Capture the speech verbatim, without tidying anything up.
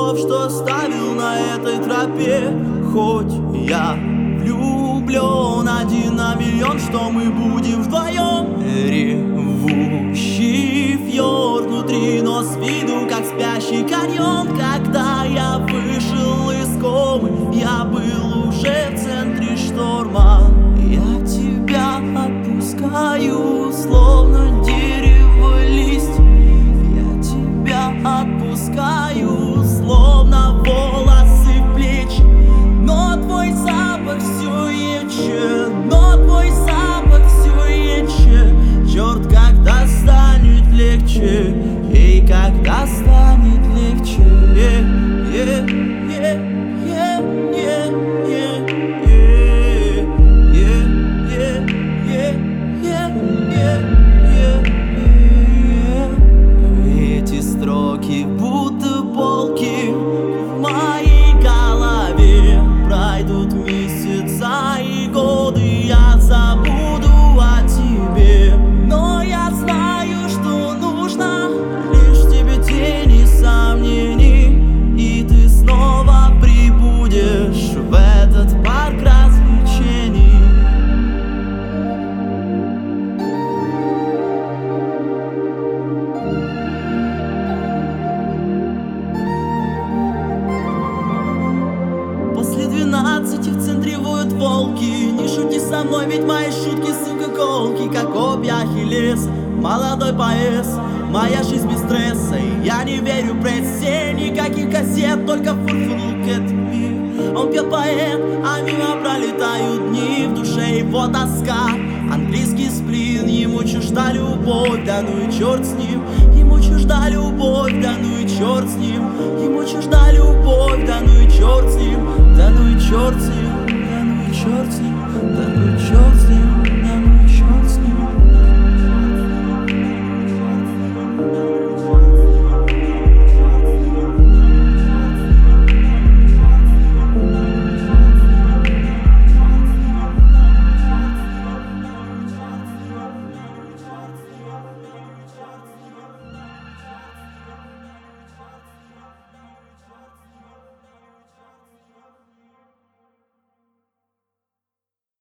слов, что оставил на этой тропе. Хоть я влюблен один на миллион, что мы будем вдвоем. Ревущий фьорд внутри, но с виду как спящий каньон. Когда я вышел из комы, я был уже в центре шторма. Я тебя отпускаю, словно дерево листья. Я тебя отпускаю, словно волосы в плечи. Но твой запах все ярче, но твой запах все ярче. Черт, когда станет легче, эй, когда станет легче. Yeah, yeah, yeah, yeah, yeah, yeah, yeah, yeah, yeah, yeah, yeah, yeah, yeah. Эти строки будто полки в моей голове. Пройдут месяца и годы, я забуду о тебе. Но я знаю, что нужно лишь тебе тени сомнений, и ты снова прибудешь в этот парк развлечений. После двенадцати в центре воют волки. Не шути со мной, ведь мои шутки, сука, колки, как копья Ахиллеса. Молодой поэт, моя жизнь без стресса. И я не верю в прессе, никаких кассет, только фурфур, look at me. Он пьет поэт, а мимо пролетают дни. В душе его тоска, английский сплин. Ему чужда любовь, да ну и черт с ним. Ему чужда любовь, да ну и черт с ним. Ему чужда любовь, да ну и черт с ним. Да ну и черт с ним, да ну и черт с ним, да ну и черт с ним.